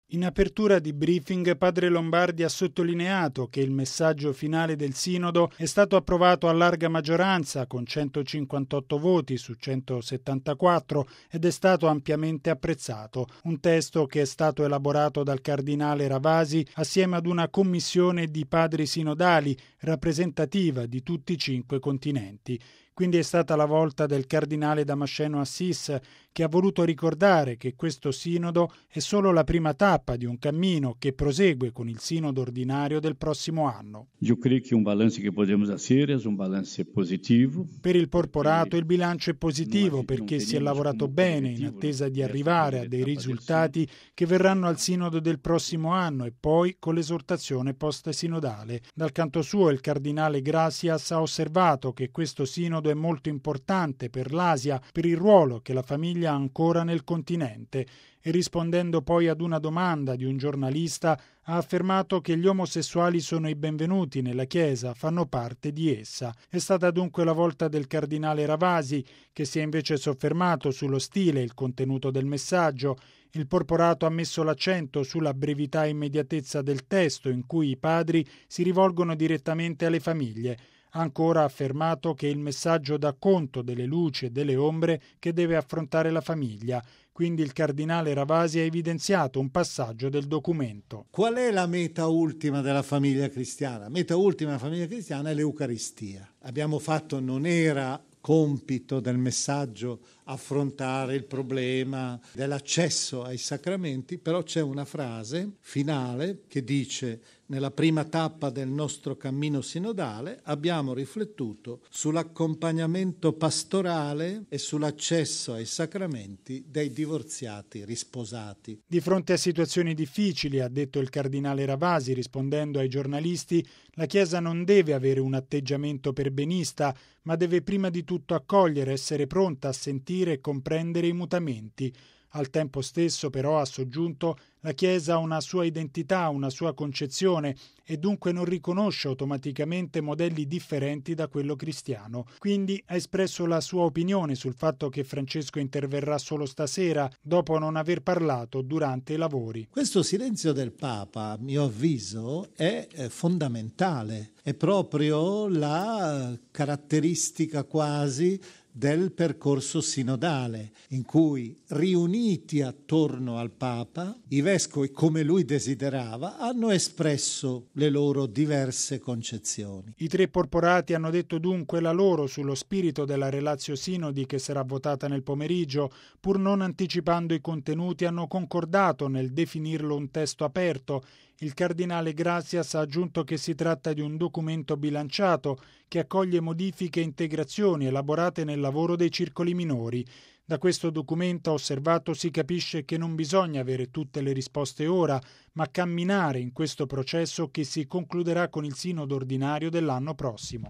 In apertura di briefing, padre Lombardi ha sottolineato che il messaggio finale del Sinodo è stato approvato a larga maggioranza, con 158 voti su 174, ed è stato ampiamente apprezzato. Un testo che è stato elaborato dal cardinale Ravasi assieme ad una commissione di padri sinodali rappresentativa di tutti i 5 continenti. Quindi è stata la volta del cardinale Damasceno Assis, che ha voluto ricordare che questo sinodo è solo la prima tappa di un cammino che prosegue con il sinodo ordinario del prossimo anno. Io credo che un balanzo che possiamo fare è un balanzo positivo. Per il porporato il bilancio è positivo perché si è lavorato bene in attesa di arrivare a dei risultati che verranno al sinodo del prossimo anno e poi con l'esortazione post-sinodale. Dal canto suo il cardinale Gracias ha osservato che questo sinodo è molto importante per l'Asia, per il ruolo che la famiglia ha ancora nel continente, e rispondendo poi ad una domanda di un giornalista ha affermato che gli omosessuali sono i benvenuti nella Chiesa, fanno parte di essa. È stata dunque la volta del cardinale Ravasi, che si è invece soffermato sullo stile e il contenuto del messaggio. Il porporato ha messo l'accento sulla brevità e immediatezza del testo, in cui i padri si rivolgono direttamente alle famiglie. Ha ancora affermato che il messaggio dà conto delle luci e delle ombre che deve affrontare la famiglia. Quindi il cardinale Ravasi ha evidenziato un passaggio del documento. Qual è la meta ultima della famiglia cristiana? La meta ultima della famiglia cristiana è l'Eucaristia. Abbiamo fatto, non era compito del messaggio affrontare il problema dell'accesso ai sacramenti, però c'è una frase finale che dice: nella prima tappa del nostro cammino sinodale abbiamo riflettuto sull'accompagnamento pastorale e sull'accesso ai sacramenti dei divorziati risposati. Di fronte a situazioni difficili, ha detto il cardinale Ravasi rispondendo ai giornalisti, la Chiesa non deve avere un atteggiamento perbenista, ma deve prima di tutto accogliere, essere pronta a sentire e comprendere i mutamenti. Al tempo stesso, però, ha soggiunto, la Chiesa ha una sua identità, una sua concezione e dunque non riconosce automaticamente modelli differenti da quello cristiano. Quindi ha espresso la sua opinione sul fatto che Francesco interverrà solo stasera, dopo non aver parlato durante i lavori. Questo silenzio del Papa, a mio avviso, è fondamentale. È proprio la caratteristica quasi del percorso sinodale, in cui riuniti attorno al Papa, i vescovi, come lui desiderava, hanno espresso le loro diverse concezioni. I 3 porporati hanno detto dunque la loro sullo spirito della Relatio Sinodi che sarà votata nel pomeriggio. Pur non anticipando i contenuti, hanno concordato nel definirlo un testo aperto. Il cardinale Gracias ha aggiunto che si tratta di un documento bilanciato che accoglie modifiche e integrazioni elaborate nel lavoro dei circoli minori. Da questo documento, ha osservato, si capisce che non bisogna avere tutte le risposte ora, ma camminare in questo processo che si concluderà con il sinodo ordinario dell'anno prossimo.